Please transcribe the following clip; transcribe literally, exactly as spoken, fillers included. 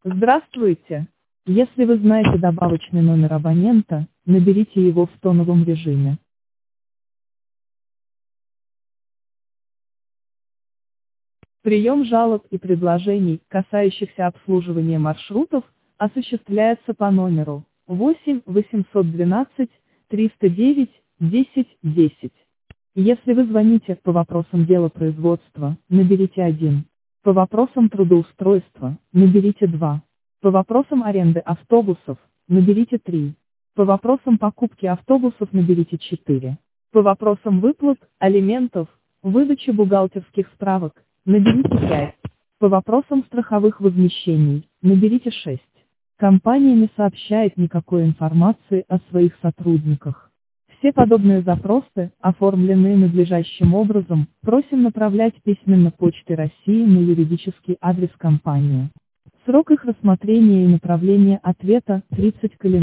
Здравствуйте! Если вы знаете добавочный номер абонента, наберите его в тоновом режиме. Прием жалоб и предложений, касающихся обслуживания маршрутов, осуществляется по номеру восемь восемьсот двенадцать триста девять десять десять. Если вы звоните по вопросам делопроизводства, наберите один. По вопросам трудоустройства, наберите два. По вопросам аренды автобусов, наберите три. По вопросам покупки автобусов наберите четыре. По вопросам выплат, алиментов, выдачи бухгалтерских справок, наберите пять. По вопросам страховых возмещений, наберите шесть. Компания не сообщает никакой информации о своих сотрудниках. Все подобные запросы, оформленные надлежащим образом, просим направлять письменно Почтой России на юридический адрес компании. Срок их рассмотрения и направления ответа – тридцать календарных